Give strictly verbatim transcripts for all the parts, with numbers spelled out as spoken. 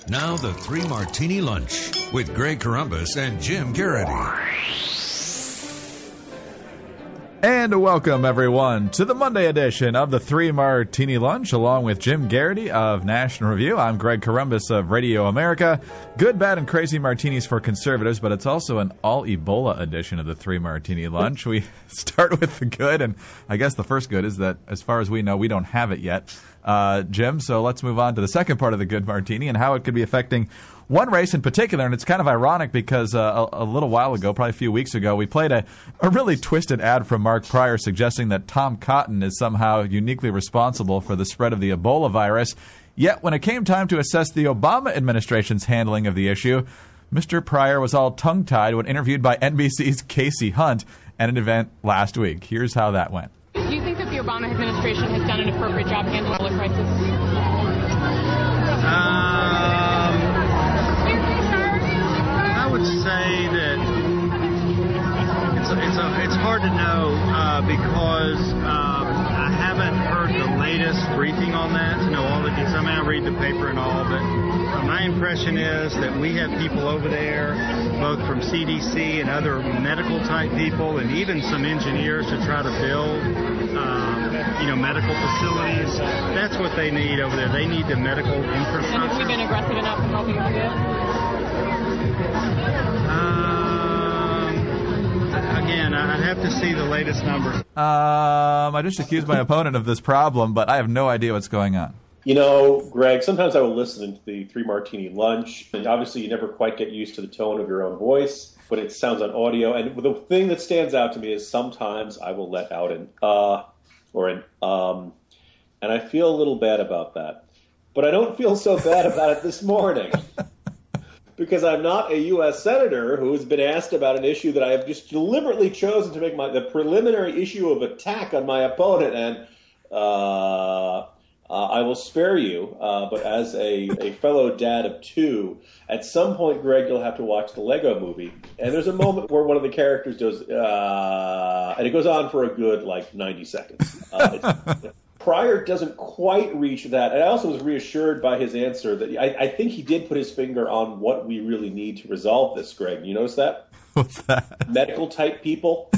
Now the Three Martini Lunch with Greg Corombos and Jim Garrity. And welcome, everyone, to the Monday edition of the Three Martini Lunch, along with Jim Garrity of National Review. I'm Greg Corombos of Radio America. Good, bad, and crazy martinis for conservatives, but it's also an all-Ebola edition of the Three Martini Lunch. We start with the good, and I guess the first good is that, as far as we know, we don't have it yet, uh, Jim. So let's move on to the second part of the good martini and how it could be affecting one race in particular. And it's kind of ironic because uh, a, a little while ago, probably a few weeks ago, we played a, a really twisted ad from Mark Pryor suggesting that Tom Cotton is somehow uniquely responsible for the spread of the Ebola virus. Yet when it came time to assess the Obama administration's handling of the issue, Mister Pryor was all tongue-tied when interviewed by N B C's Casey Hunt at an event last week. Here's how that went. Do you think that the Obama administration has done an appropriate job handling the crisis? Um, I would say that it's a, it's a, it's hard to know uh, because um, I haven't heard the latest briefing on that to know all the details. I mean, I read the paper and all, but uh, my impression is that we have people over there, both from C D C and other medical type people, and even some engineers to try to build, um, you know, medical facilities. That's what they need over there. They need the medical infrastructure. And have we been aggressive enough in helping them do it? Um, again, I'd have to see the latest numbers. Um, I just accused my opponent of this problem, but I have no idea what's going on. You know, Greg, sometimes I will listen to the Three Martini Lunch, and obviously you never quite get used to the tone of your own voice, but it sounds on audio. And the thing that stands out to me is sometimes I will let out an uh or an um, and I feel a little bad about that. But I don't feel so bad about it this morning because I'm not a U S senator who has been asked about an issue that I have just deliberately chosen to make my the preliminary issue of attack on my opponent. And uh Uh, I will spare you, uh, but as a, a fellow dad of two, at some point, Greg, you'll have to watch the Lego movie. And there's a moment where one of the characters goes, uh, and it goes on for a good, like, ninety seconds. Uh, Pryor doesn't quite reach that. And I also was reassured by his answer that I, I think he did put his finger on what we really need to resolve this, Greg. You notice that? What's that? Medical-type people.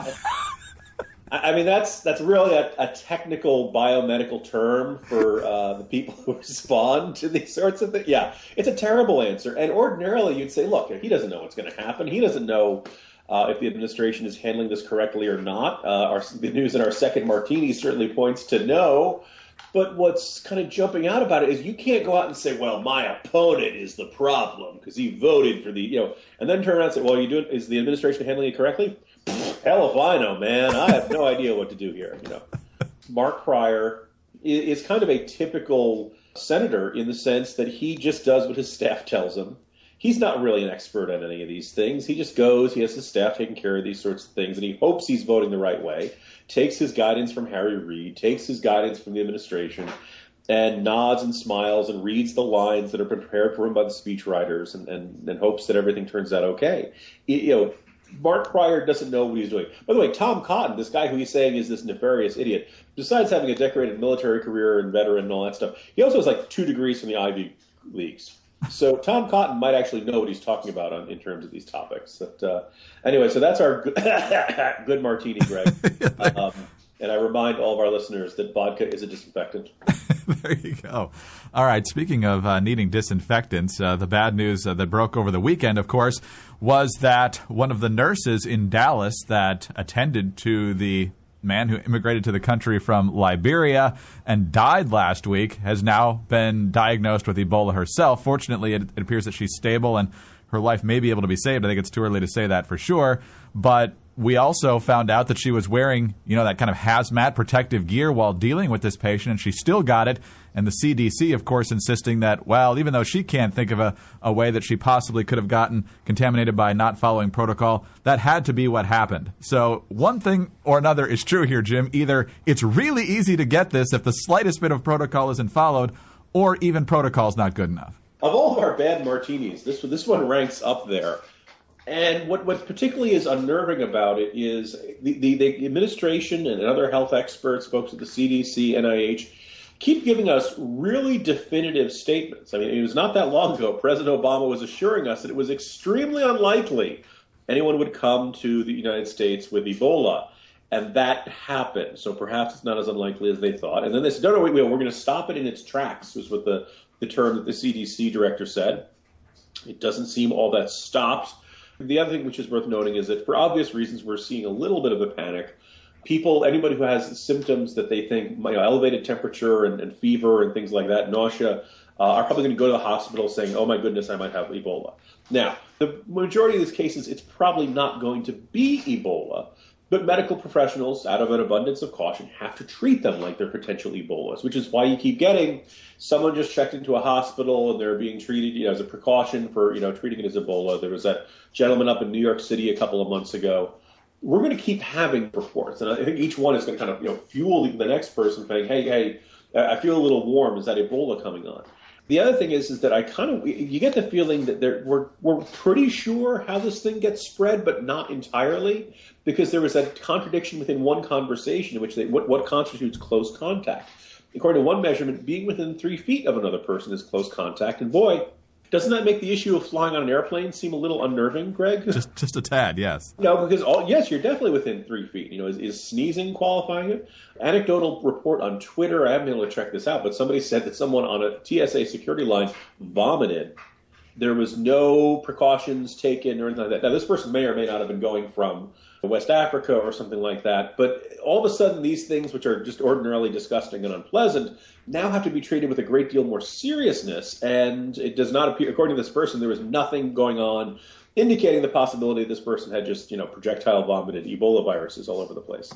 I mean, that's that's really a, a technical biomedical term for uh, the people who respond to these sorts of things. Yeah, it's a terrible answer. And ordinarily you'd say, look, he doesn't know what's going to happen. He doesn't know uh, if the administration is handling this correctly or not. Uh, our, the news in our second martini certainly points to no. But what's kind of jumping out about it is you can't go out and say, well, my opponent is the problem because he voted for the, you know, and then turn around and say, well, are you doing, is the administration handling it correctly? Hell if I know, man. I have no idea what to do here. You know, Mark Pryor is kind of a typical senator in the sense that he just does what his staff tells him. He's not really an expert on any of these things. He just goes, he has his staff taking care of these sorts of things, and he hopes he's voting the right way, takes his guidance from Harry Reid, takes his guidance from the administration, and nods and smiles and reads the lines that are prepared for him by the speechwriters and, and, and hopes that everything turns out okay. You know, Mark Pryor doesn't know what he's doing. By the way, Tom Cotton, this guy who he's saying is this nefarious idiot, besides having a decorated military career and veteran and all that stuff, he also has like two degrees from the Ivy Leagues. So Tom Cotton might actually know what he's talking about on, in terms of these topics. But, uh, anyway, so that's our good, good martini, Greg. Um, and I remind all of our listeners that vodka is a disinfectant. There you go. All right. Speaking of uh, needing disinfectants, uh, the bad news uh, that broke over the weekend, of course, was that one of the nurses in Dallas that attended to the man who immigrated to the country from Liberia and died last week has now been diagnosed with Ebola herself. Fortunately, it, it appears that she's stable and her life may be able to be saved. I think it's too early to say that for sure. But we also found out that she was wearing, you know, that kind of hazmat protective gear while dealing with this patient, and she still got it. And the C D C, of course, insisting that, well, even though she can't think of a, a way that she possibly could have gotten contaminated by not following protocol, that had to be what happened. So one thing or another is true here, Jim. Either it's really easy to get this if the slightest bit of protocol isn't followed, or even protocol is not good enough. Of all of our bad martinis, this this one ranks up there. And what, what particularly is unnerving about it is the, the, the administration and other health experts, folks at the C D C, N I H, keep giving us really definitive statements. I mean, it was not that long ago, President Obama was assuring us that it was extremely unlikely anyone would come to the United States with Ebola. And that happened. So perhaps it's not as unlikely as they thought. And then they said, no, no, wait, wait, we're going to stop it in its tracks, was what the, the term that the C D C director said. It doesn't seem all that stopped. The other thing which is worth noting is that for obvious reasons, we're seeing a little bit of a panic. People, anybody who has symptoms that they think, you know, elevated temperature and, and fever and things like that, nausea, uh, are probably going to go to the hospital saying, oh my goodness, I might have Ebola. Now, the majority of these cases, it's probably not going to be Ebola. But medical professionals, out of an abundance of caution, have to treat them like they're potential Ebolas, which is why you keep getting someone just checked into a hospital and they're being treated, you know, as a precaution for, you know, treating it as Ebola. There was that gentleman up in New York City a couple of months ago. We're going to keep having reports, and I think each one is going to kind of, you know, fuel the next person saying, hey, hey, I feel a little warm. Is that Ebola coming on? The other thing is, is that I kind of, you get the feeling that there, we're, we're pretty sure how this thing gets spread, but not entirely, because there was that contradiction within one conversation in which they, what, what constitutes close contact. According to one measurement, being within three feet of another person is close contact. And boy, doesn't that make the issue of flying on an airplane seem a little unnerving, Greg? Just just a tad, yes. No, because, all, yes, you're definitely within three feet. You know, is, is sneezing qualifying it? Anecdotal report on Twitter, I haven't been able to check this out, but somebody said that someone on a T S A security line vomited. There was no precautions taken or anything like that. Now, this person may or may not have been going from West Africa or something like that, but all of a sudden these things, which are just ordinarily disgusting and unpleasant, now have to be treated with a great deal more seriousness, and it does not appear, according to this person, there was nothing going on indicating the possibility this person had just, you know, projectile vomited Ebola viruses all over the place.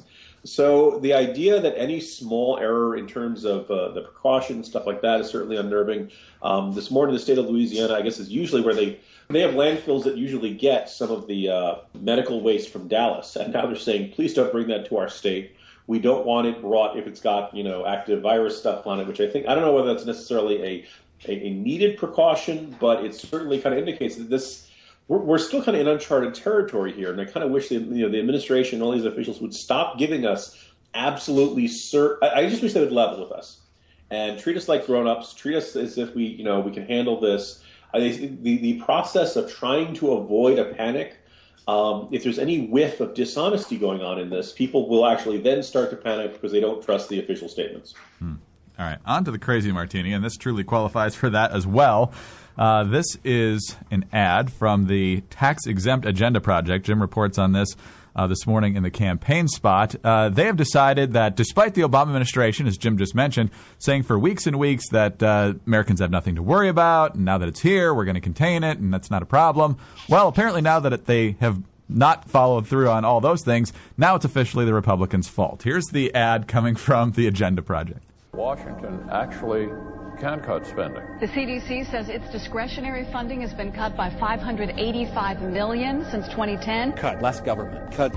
So the idea that any small error in terms of uh, the precautions, stuff like that, is certainly unnerving. Um, this morning, the state of Louisiana, I guess, is usually where they they have landfills that usually get some of the uh, medical waste from Dallas, and now they're saying, please don't bring that to our state. We don't want it brought if it's got, you know, active virus stuff on it, which I think, I don't know whether that's necessarily a, a, a needed precaution, but it certainly kind of indicates that this, we're, we're still kind of in uncharted territory here. And I kind of wish the, you know, the administration and all these officials would stop giving us absolutely cert, I, I just wish they would level with us and treat us like grown-ups, treat us as if we, you know, we can handle this. I, the, the process of trying to avoid a panic, Um, if there's any whiff of dishonesty going on in this, people will actually then start to panic because they don't trust the official statements. Hmm. All right, on to the crazy martini, and this truly qualifies for that as well. Uh, this is an ad from the Tax-Exempt Agenda Project. Jim reports on this uh, this morning in the campaign spot. Uh, they have decided that despite the Obama administration, as Jim just mentioned, saying for weeks and weeks that uh, Americans have nothing to worry about, and now that it's here, we're going to contain it, and that's not a problem. Well, apparently now that it, they have not followed through on all those things, now it's officially the Republicans' fault. Here's the ad coming from the Agenda Project. Washington actually can cut spending. The C D C says its discretionary funding has been cut by five hundred eighty-five million dollars since twenty ten. Cut. Less government. Cut.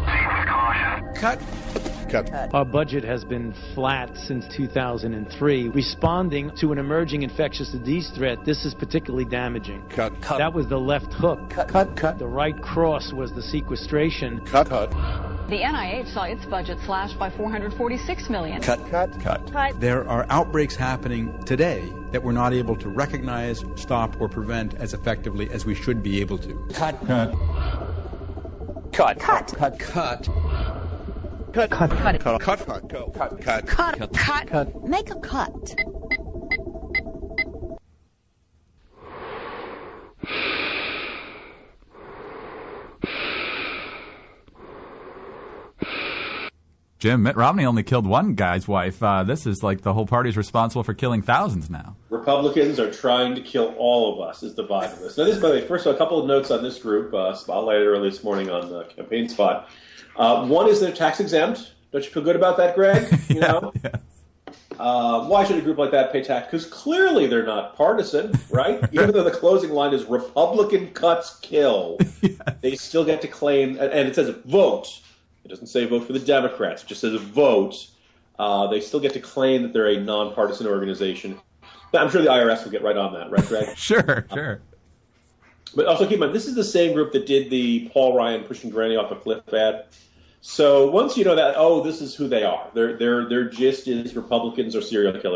Cut. Cut. Our budget has been flat since two thousand three. Responding to an emerging infectious disease threat, this is particularly damaging. Cut. Cut. That was the left hook. Cut. Cut. Cut. The right cross was the sequestration. Cut. Cut. The N I H saw its budget slashed by four hundred forty-six million dollars. Cut. Cut. Cut. Cut. There are outbreaks happening today that we're not able to recognize, stop, or prevent as effectively as we should be able to. Cut. Cut. Cut. Cut. Cut. Cut. Cut. Cut. Cut. Cut. Cut. Cut. Cut. Cut. Cut. Cut. Cut. Make a cut. Jim, Mitt Romney only killed one guy's wife. Uh, this is like the whole party's responsible for killing thousands now. Republicans are trying to kill all of us is the vibe of this. Now, this, by the way, first of all, a couple of notes on this group, uh, spotlighted early this morning on the campaign spot. Uh, one is they're tax exempt. Don't you feel good about that, Greg? You yeah, know? yeah. Uh, why should a group like that pay tax? Because clearly they're not partisan, right? Even though the closing line is Republican cuts kill, yes. They still get to claim, and it says vote. It doesn't say vote for the Democrats. It just says vote. Uh, they still get to claim that they're a nonpartisan organization. But I'm sure the I R S will get right on that, right, Greg? Sure, sure. Uh, but also keep in mind, this is the same group that did the Paul Ryan pushing Granny off a cliff ad. So once you know that, oh, this is who they are. Their their their gist is Republicans are serial killers.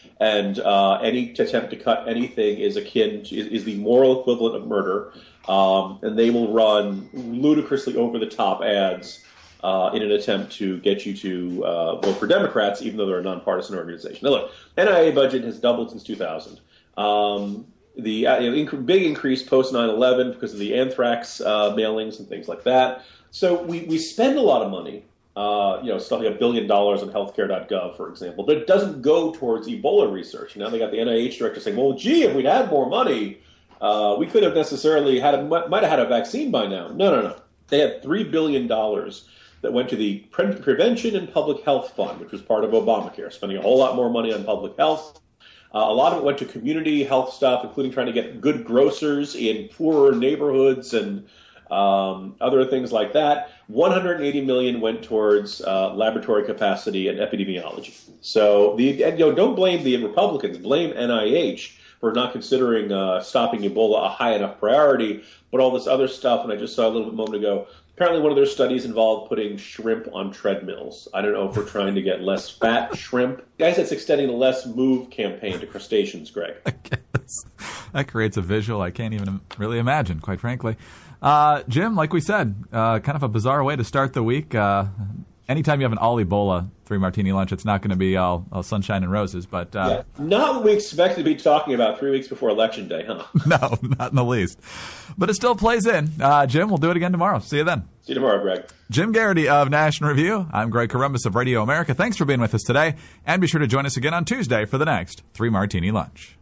And uh, any attempt to cut anything is akin to, is, is the moral equivalent of murder. Um, and they will run ludicrously over-the-top ads uh, in an attempt to get you to uh, vote for Democrats, even though they're a nonpartisan organization. Now, look, N I A budget has doubled since two thousand. Um, the uh, you know, inc- big increase post nine eleven because of the anthrax uh, mailings and things like that. So we, we spend a lot of money. Uh, you know, stuff like a billion dollars on healthcare dot gov, for example, but it doesn't go towards Ebola research. Now they got the N I H director saying, well, gee, if we'd had more money, uh, we could have necessarily had a, might have had a vaccine by now. No, no, no. They had three billion dollars that went to the Pre- Prevention and Public Health Fund, which was part of Obamacare, spending a whole lot more money on public health. Uh, a lot of it went to community health stuff, including trying to get good grocers in poorer neighborhoods and Um, other things like that. one hundred eighty million dollars went towards uh, laboratory capacity and epidemiology. So the and, you know, don't blame the Republicans, blame N I H for not considering uh, stopping Ebola a high enough priority. But all this other stuff, and I just saw a little bit a moment ago, apparently one of their studies involved putting shrimp on treadmills. I don't know if we're trying to get less fat shrimp. Guys, it's extending the Less Move campaign to crustaceans, Greg. I guess. That creates a visual I can't even really imagine, quite frankly. Uh, Jim, like we said, uh, kind of a bizarre way to start the week. Uh, anytime you have an all Ebola three martini lunch, it's not going to be all, all sunshine and roses. But uh, yeah, not what we expected to be talking about three weeks before Election Day, huh? No, not in the least. But it still plays in. Uh, Jim, we'll do it again tomorrow. See you then. See you tomorrow, Greg. Jim Garrity of National Review. I'm Greg Corombos of Radio America. Thanks for being with us today. And be sure to join us again on Tuesday for the next Three Martini Lunch.